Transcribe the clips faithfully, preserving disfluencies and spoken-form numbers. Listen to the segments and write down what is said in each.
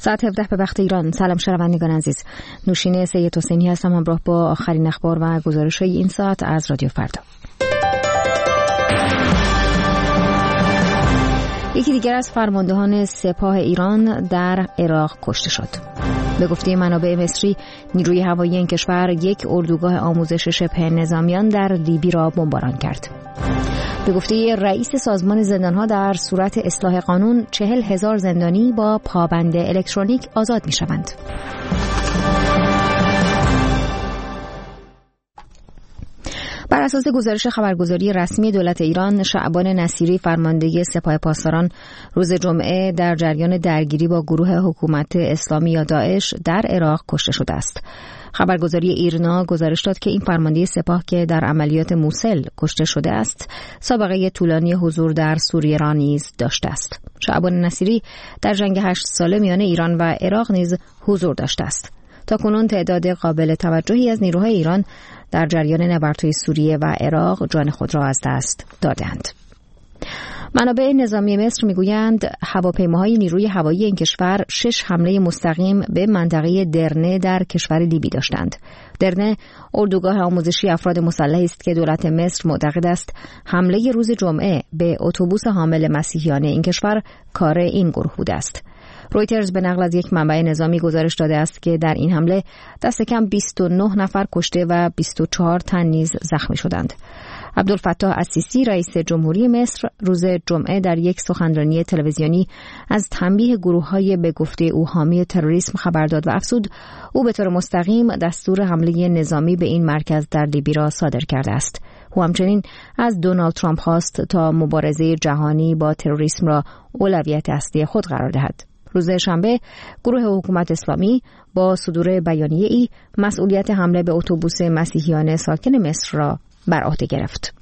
ساعت هفده به وقت ایران. سلام شنوندگان عزیز، نوشین سید حسینی هستم همراه با آخرین اخبار و گزارش‌های این ساعت از رادیو فردا. یکی دیگر از فرماندهان سپاه ایران در عراق کشته شد. به گفته منابع مصری، نیروی هوایی این کشور یک اردوگاه آموزش شبه نظامیان در لیبی را بمباران کرد. به گفته رئیس سازمان زندانها، در صورت اصلاح قانون چهل هزار زندانی با پابند الکترونیک آزاد می شوند. بر اساس گزارش خبرگزاری رسمی دولت ایران، شعبان نصیری فرمانده سپاه پاسداران روز جمعه در جریان درگیری با گروه حکومت اسلامی یا داعش در عراق کشته شده است. خبرگزاری ایرنا گزارش داد که این فرمانده سپاه که در عملیات موصل کشته شده است، سابقه طولانی حضور در سوریه را نیز داشته است. شعبان نصیری در جنگ هشت ساله میان ایران و عراق نیز حضور داشته است. تاکنون تعداد قابل توجهی از نیروهای ایران در جریان نبردهای سوریه و عراق جان خود را از دست دادند. منابع نظامی مصر میگویند هواپیماهای نیروی هوایی این کشور شش حمله مستقیم به منطقه درنه در کشور لیبی داشتند. درنه اردوگاه آموزشی افراد مسلحی است که دولت مصر معتقد است حمله روز جمعه به اتوبوس حامل مسیحیان این کشور کار این گروه بوده است. رویترز به نقل از یک منبع نظامی گزارش داده است که در این حمله دست کم بیست و نه نفر کشته و بیست و چهار تن نیز زخمی شدند. عبدالفتاح السیسی رئیس جمهوری مصر روز جمعه در یک سخنرانی تلویزیونی از تنبیه گروه‌های به گفته او حامی تروریسم خبر داد و افزود او به طور مستقیم دستور حمله نظامی به این مرکز در لیبی را صادر کرده است. او همچنین از دونالد ترامپ خواست تا مبارزه جهانی با تروریسم را اولویت اصلی خود قرار دهد. روز شنبه گروه حکومت اسلامی با صدور بیانیه‌ای مسئولیت حمله به اتوبوس مسیحیان ساکن مصر را بر عهده گرفت.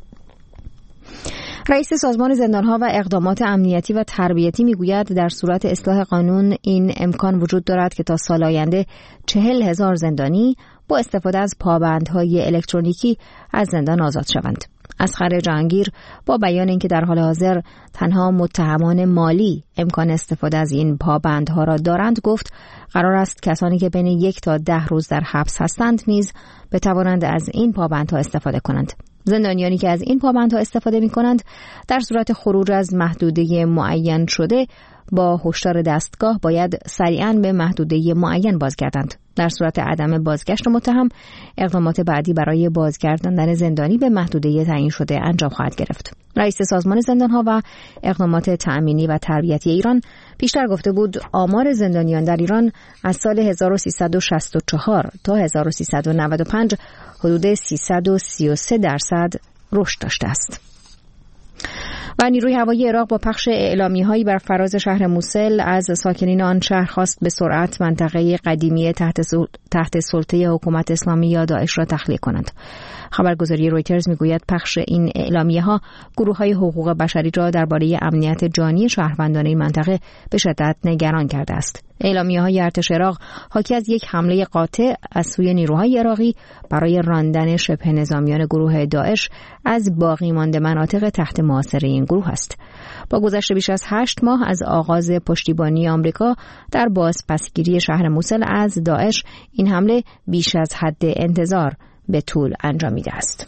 رئیس سازمان زندانها و اقدامات امنیتی و تربیتی میگوید در صورت اصلاح قانون این امکان وجود دارد که تا سال آینده چهل هزار زندانی با استفاده از پابندهای الکترونیکی از زندان آزاد شوند. اصغر جهانگیر با بیان اینکه در حال حاضر تنها متهمان مالی امکان استفاده از این پابندها را دارند گفت قرار است کسانی که بین یک تا ده روز در حبس هستند نیز بتوانند از این پابندها استفاده کنند. زندانیانی که از این پابندها استفاده می کنند در صورت خروج از محدوده معین شده با هشدار دستگاه باید سریعاً به محدوده معین بازگردند. در صورت عدم بازگشت متهم، اقدامات بعدی برای بازگرداندن زندانی به محدوده تعیین شده انجام خواهد گرفت. رئیس سازمان زندانها و اقدامات تأمینی و تربیتی ایران پیشتر گفته بود آمار زندانیان در ایران از سال هزار و سیصد و شصت و چهار تا هزار و سیصد و نود و پنج حدود سیصد و سی و سه درصد رشد داشته است. و نیروی هوایی عراق با پخش اعلامیه‌هایی بر فراز شهر موصل از ساکنین آن شهر خواست به سرعت منطقه قدیمی تحت تحت سلطه حکومت اسلامی یا داعش را تخلیه کنند. خبرگزاری رویترز میگوید پخش این اعلامیه‌ها گروه‌های حقوق بشری را درباره امنیت جانی شهروندان این منطقه به شدت نگران کرده است. اعلامیه‌های ارتش عراق حاکی از یک حمله قاطع از سوی نیروهای عراقی برای راندن شبه نظامیان گروه داعش از باقی مانده مناطق تحت محاصره این گروه است. با گذشت بیش از هشت ماه از آغاز پشتیبانی آمریکا در بازپسگیری شهر موصل از داعش، این حمله بیش از حد انتظار به طول انجامیده است.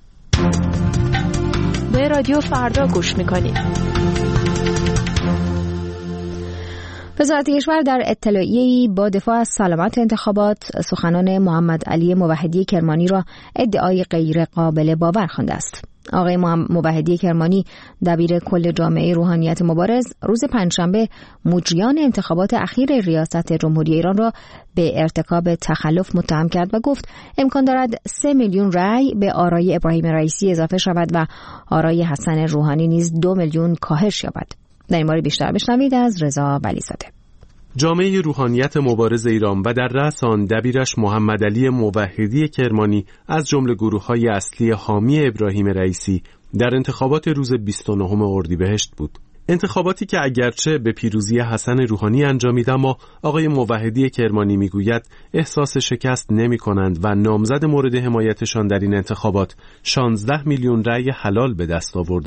به رادیو فردا گوش می‌کنید. وزارت کشور در اطلاعیه‌ای با دفاع از سلامت انتخابات سخنان محمد علی موحدی کرمانی را ادعای غیر قابل باور خوانده است. آقای موحدی کرمانی دبیر کل جامعه روحانیت مبارز روز پنجشنبه مجریان انتخابات اخیر ریاست جمهوری ایران را به ارتکاب تخلف متهم کرد و گفت امکان دارد سه میلیون رأی به آرای ابراهیم رئیسی اضافه شود و آرای حسن روحانی نیز دو میلیون کاهش یابد. در این باره بیشتر بشنوید از رضا ولیزاده. جامعه روحانیت مبارز ایران و در رأس آن دبیرش محمد علی موحدی کرمانی از جمله گروه‌های اصلی حامی ابراهیم رئیسی در انتخابات روز بیست و نهم اردیبهشت بود. انتخاباتی که اگرچه به پیروزی حسن روحانی انجامید، اما آقای موحدی کرمانی میگوید احساس شکست نمی کنند و نامزد مورد حمایتشان در این انتخابات شانزده میلیون رأی حلال به دست آورده است.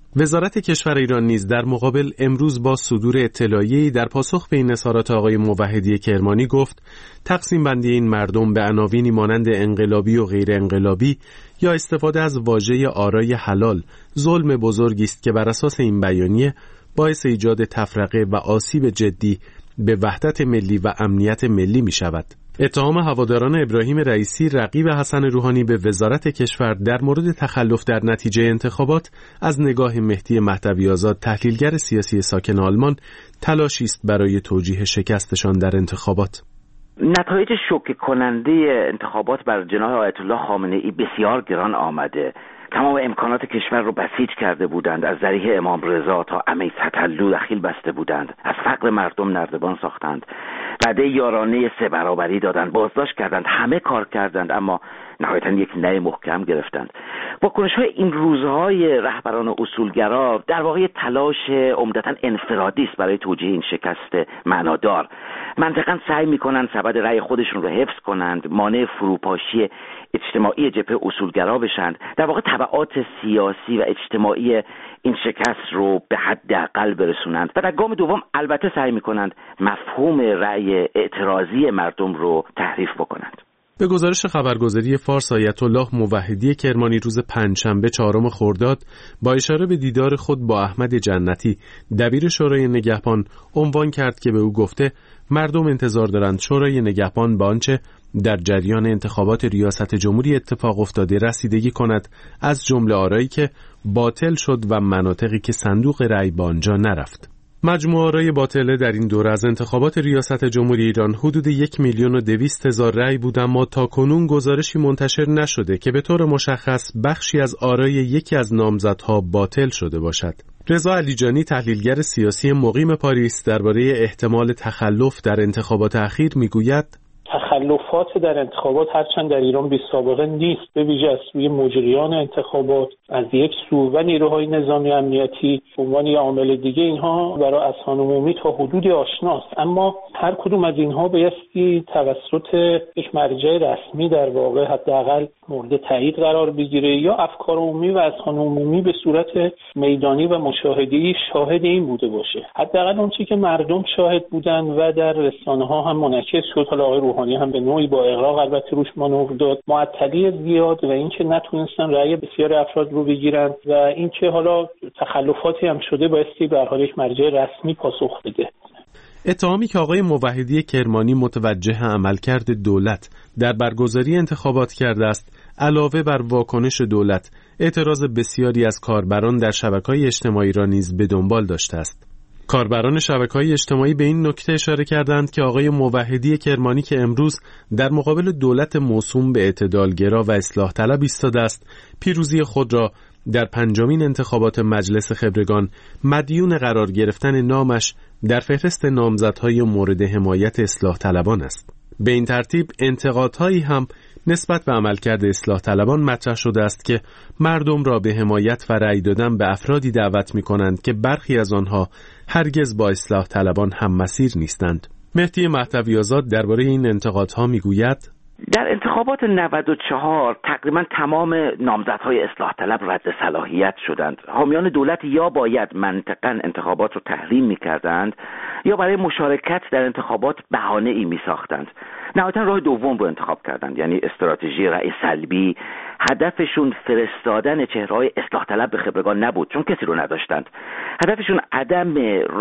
وزارت کشور ایران نیز در مقابل امروز با صدور اطلاعیه‌ای در پاسخ به این اظهارات آقای موحدی کرمانی گفت تقسیم بندی این مردم به عناوینی مانند انقلابی و غیر انقلابی یا استفاده از واژه آرای حلال ظلم بزرگی است که بر اساس این بیانیه باعث ایجاد تفرقه و آسیب جدی به وحدت ملی و امنیت ملی می شود. اتهام هواداران ابراهیم رئیسی رقیب حسن روحانی به وزارت کشور در مورد تخلف در نتیجه انتخابات از نگاه مهدی مهدوی آزاد تحلیلگر سیاسی ساکن آلمان تلاشی است برای توجیه شکستشان در انتخابات. نتایج شوکه کننده انتخابات بر جناح آیت الله خامنه ای بسیار گران آمده. تمام امکانات کشور رو بسیج کرده بودند. از ذریح امام رضا تا امیس تطلو دخیل بسته بودند. از فقر مردم نردبان ساختند. وعده یارانه سه برابری دادند. بازداشت کردند. همه کار کردند، اما نهایتاً یک نه محکم گرفتند. واکنش‌های این روزهای رهبران اصولگرا در واقع تلاش عمدتاً انفرادی است برای توجیه این شکست معنادار. منطقاً سعی می‌کنند سبد رأی خودشون رو حفظ کنند، مانع فروپاشی اجتماعی جبهه اصولگرا بشند. در واقع تبعات سیاسی و اجتماعی این شکست رو به حداقل برسونند و در گام دوم البته سعی می‌کنند مفهوم رأی اعتراضی مردم رو تحریف بکنند. به گزارش خبرگزاری فارس آیت الله موحدی کرمانی روز پنجشنبه چهارم خرداد با اشاره به دیدار خود با احمد جنتی دبیر شورای نگهبان عنوان کرد که به او گفته مردم انتظار دارند شورای نگهبان به آنچه در جریان انتخابات ریاست جمهوری اتفاق افتاده رسیدگی کند، از جمله آرایی که باطل شد و مناطقی که صندوق رأی به آنجا نرفت. مجموع آرای باطله در این دوره از انتخابات ریاست جمهوری ایران حدود یک میلیون و دویست هزار رأی بود، اما تا کنون گزارشی منتشر نشده که به طور مشخص بخشی از آرای یکی از نامزدها باطل شده باشد. رضا علیجانی تحلیلگر سیاسی مقیم پاریس درباره احتمال تخلف در انتخابات اخیر میگوید تخلفات در انتخابات هرچند در ایران بی سابقه نیست، به ویژه از سوی مجریان انتخابات از یک سو و نیروهای نظامی امنیتی به عنوان یک عامل دیگه، اینها برای اذهان عمومی تا حدودی آشناست، اما هر کدوم از اینها بایستی توسط یک مرجع رسمی در واقع حداقل مورد تایید قرار بگیره یا افکار عمومی و اذهان عمومی به صورت میدانی و مشاهده‌ای شاهد این بوده باشه. حداقل اون چیزی که مردم شاهد بودن و در رسانه‌ها هم منعکس شد، حالا آقای روحانی هم به نوعی با اغراق البته روش مانور داد، معطلی زیاد و اینکه نتونستن رأی بسیار افراد رو بگیرن و اینکه حالا تخلفاتی هم شده بایستی به هر حال یک مرجع رسمی پاسخ بده. اتهامی که آقای موحدی کرمانی متوجه عملکرد دولت در برگزاری انتخابات کرده است، علاوه بر واکنش دولت، اعتراض بسیاری از کاربران در شبکه‌های اجتماعی را نیز به دنبال داشته است. کاربران شبکه‌های اجتماعی به این نکته اشاره کردند که آقای موحدی کرمانی که امروز در مقابل دولت موسوم به اعتدالگرا و اصلاح طلب ایستاده است، پیروزی خود را در پنجمین انتخابات مجلس خبرگان مدیون قرار گرفتن نامش در فهرست نامزدهای مورد حمایت اصلاح طلبان است. به این ترتیب انتقادهایی هم نسبت به عملکرد اصلاح طلبان مطرح شده است که مردم را به حمایت و رأی دادن به افرادی دعوت می کنند که برخی از آنها هرگز با اصلاح طلبان هم مسیر نیستند. مهدی مهدوی آزاد درباره این انتقادها می گوید در انتخابات نود و چهار تقریبا تمام نامزدهای اصلاح طلب رد صلاحیت شدند. حامیان دولت یا باید منطقاً انتخابات رو تحریم می‌کردند یا برای مشارکت در انتخابات بهانه‌ای می‌ساختند. نهایتاً راه دوم رو انتخاب کردند، یعنی استراتژی رأی سلبی. هدفشون فرستادن چهره‌های اصلاح طلب به خبرگان نبود، چون کسی رو نداشتند. هدفشون عدم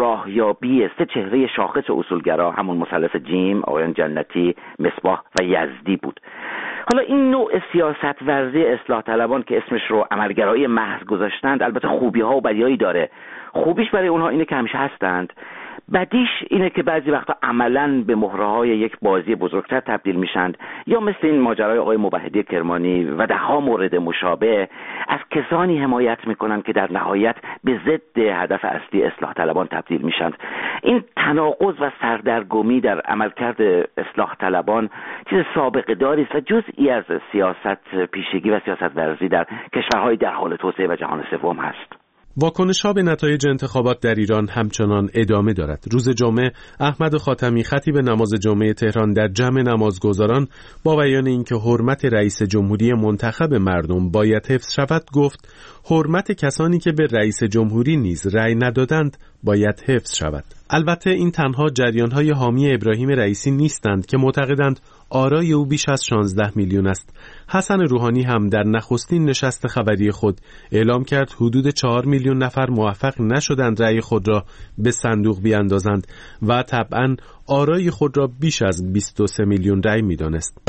راهیابی سه چهره شاخص اصولگرا، همون مثلث جیم، آقایان جنتی، مصباح و یزدی بود. حالا این نوع سیاست ورزی اصلاح طلبان که اسمش رو عملگرایی محض گذاشتند، البته خوبی‌ها و بدیهایی داره. خوبیش برای اونها اینه که همیشه هستند. بدیش اینه که بعضی وقتا عملاً به مهره‌های یک بازی بزرگتر تبدیل میشند، یا مثل این ماجرای آقای موحدی کرمانی و ده‌ها مورد مشابه از کسانی حمایت میکنند که در نهایت به ضد هدف اصلی اصلاح طلبان تبدیل میشند. این تناقض و سردرگمی در عملکرد اصلاح طلبان چیز سابقه داری است و جزئی از سیاست پیشگی و سیاست ورزی در کشورهای در حال توسعه و جهان سوم هست. واکنش‌ها به نتایج انتخابات در ایران همچنان ادامه دارد. روز جمعه احمد خاتمی خطیب نماز جمعه تهران در جمع نمازگزاران با بیان اینکه حرمت رئیس جمهوری منتخب مردم باید حفظ شود گفت حرمت کسانی که به رئیس جمهوری نیز رأی ندادند باید حفظ شود. البته این تنها جریان‌های حامی ابراهیم رئیسی نیستند که معتقدند آرای او بیش از شانزده میلیون است. حسن روحانی هم در نخستین نشست خبری خود اعلام کرد حدود چهار میلیون نفر موفق نشدند رأی خود را به صندوق بیاندازند و طبعاً آرای خود را بیش از بیست و سه میلیون رأی می‌دانست.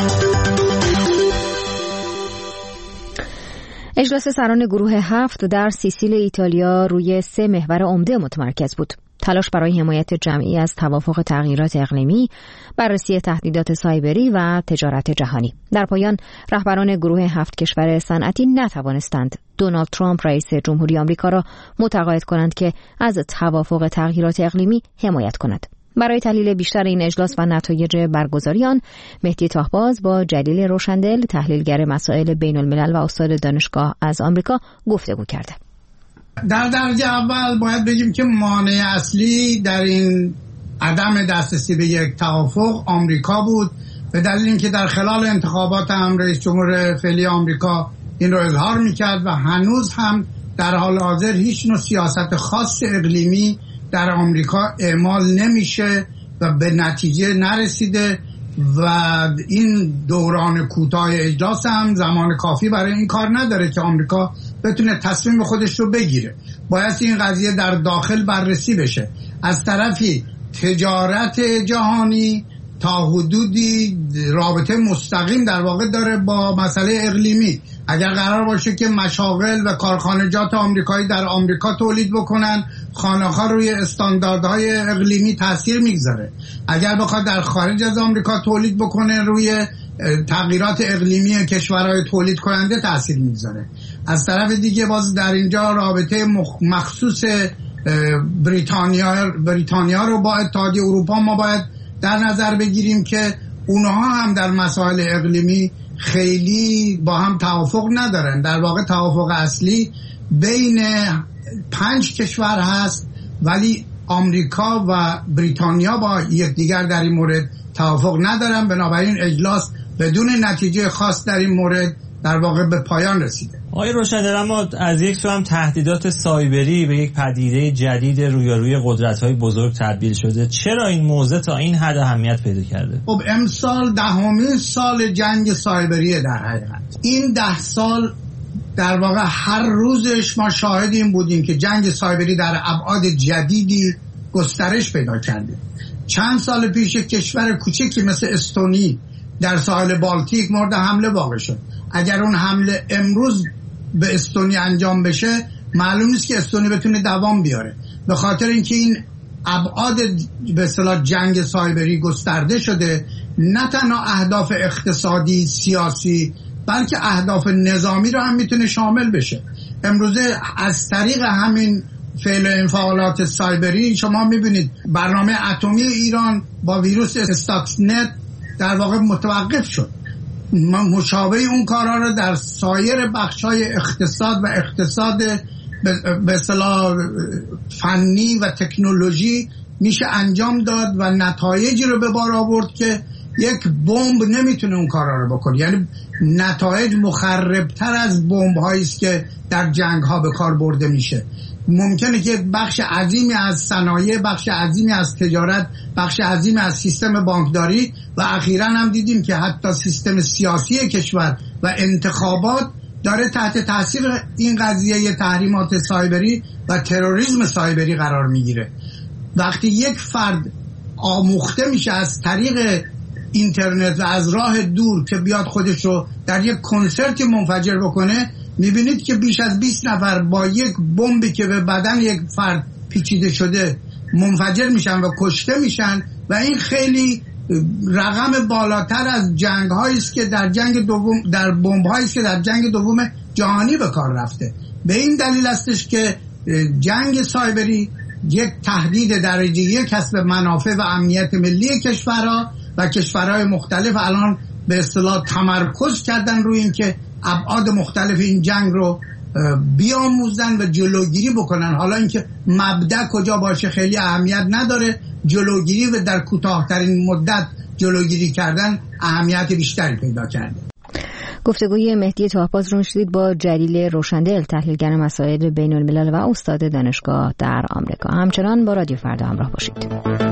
اجلاس سران گروه هفت در سیسیل ایتالیا روی سه محور عمده متمرکز بود: تلاش برای حمایت جمعی از توافق تغییرات اقلیمی، بررسی تهدیدات سایبری و تجارت جهانی. در پایان رهبران گروه هفت کشور صنعتی نتوانستند دونالد ترامپ رئیس جمهوری آمریکا را متقاعد کنند که از توافق تغییرات اقلیمی حمایت کند. برای تحلیل بیشتر این اجلاس و نتایج برگزاری آن، مهدی تاهباز با جلیل روشندل، تحلیلگر مسائل بین الملل و استاد دانشگاه از آمریکا گفتگو کرده. در درجه اول باید بگیم که مانع اصلی در این عدم دسترسی به یک توافق آمریکا بود، به دلیل اینکه در خلال انتخابات هم رئیس جمهور فعلی آمریکا این رو اظهار میکرد و هنوز هم در حال حاضر هیچ نوع سیاست خاص اقلیمی در آمریکا اعمال نمیشه و به نتیجه نرسیده و این دوران کوتاه اجلاس هم زمان کافی برای این کار نداره که آمریکا بتونه تصمیم خودش رو بگیره. باید این قضیه در داخل بررسی بشه. از طرفی تجارت جهانی تا حدودی رابطه مستقیم در واقع داره با مسئله اقلیمی. اگر قرار باشه که مشاغل و کارخانجات آمریکایی در آمریکا تولید بکنن، خانه‌ها روی استانداردهای اقلیمی تاثیر میگذاره. اگر بخواد در خارج از آمریکا تولید بکنه، روی تغییرات اقلیمی کشورهای تولید کننده تاثیر میگذاره. از طرف دیگه باز در اینجا رابطه مخصوص بریتانیا بریتانیا رو با اتحادیه اروپا ما باید در نظر بگیریم که اونها هم در مسائل اقلیمی خیلی با هم توافق ندارن. در واقع توافق اصلی بین پنج کشور هست، ولی آمریکا و بریتانیا با یکدیگر در این مورد توافق ندارن. بنابراین اجلاس بدون نتیجه خاص در این مورد در واقع به پایان رسیده. آقای روشندل، اما از یک سو هم تهدیدات سایبری به یک پدیده جدید رویاروی قدرت‌های بزرگ تبدیل شده. چرا این موضوع تا این حد اهمیت پیدا کرده؟ خب امسال دهمین سال جنگ سایبریه. در حقیقت این ده سال در واقع هر روزش ما شاهد این بودیم که جنگ سایبری در ابعاد جدیدی گسترش پیدا کرده. چند سال پیش کشور کوچکی مثل استونی در ساحل بالتیک مورد حمله واقع شد. اگر اون حمله امروز به استونی انجام بشه، معلوم نیست که استونی بتونه دوام بیاره، به خاطر اینکه این ابعاد به اصطلاح جنگ سایبری گسترده شده. نه تنها اهداف اقتصادی سیاسی، بلکه اهداف نظامی رو هم میتونه شامل بشه. امروزه از طریق همین فعل انفعالات سایبری شما میبینید برنامه اتمی ایران با ویروس استاکسنت در واقع متوقف شد. مشابه اون کارها رو در سایر بخش‌های اقتصاد و اقتصاد به اصطلاح فنی و تکنولوژی میشه انجام داد و نتایجی رو به بار آورد که یک بمب نمیتونه اون کارها رو بکنه. یعنی نتایج مخربتر از بمب‌هایی است که در جنگ‌ها به کار برده میشه. ممکنه که بخش عظیمی از صنایع، بخش عظیمی از تجارت، بخش عظیمی از سیستم بانکداری و اخیراً هم دیدیم که حتی سیستم سیاسی کشور و انتخابات داره تحت تاثیر این قضیه تحریمات سایبری و تروریسم سایبری قرار میگیره. وقتی یک فرد آموخته میشه از طریق اینترنت و از راه دور که بیاد خودش رو در یک کنسرتی منفجر بکنه، میبینید که بیش از بیست نفر با یک بمبی که به بدن یک فرد پیچیده شده منفجر میشن و کشته میشن و این خیلی رقم بالاتر از جنگ هایی است که در جنگ دوم در بمب هایی است که در جنگ دوم جهانی به کار رفته. به این دلیل استش که جنگ سایبری یک تهدید درجه یک است به منافع و امنیت ملی کشورها و کشورهای مختلف الان به اصطلاح تمرکز کردن روی این که ابعاد مختلف این جنگ رو بیاموزن و جلوگیری بکنن. حالا اینکه مبدأ کجا باشه خیلی اهمیت نداره، جلوگیری و در کوتاه‌ترین مدت جلوگیری کردن اهمیت بیشتری پیدا کرده. گفتگوی مهدی طاه‌باز رو می‌شنید با جلیل روشندل، تحلیلگر مسائل بین‌الملل و استاد دانشگاه در آمریکا. همچنان با رادیو فردا همراه باشید.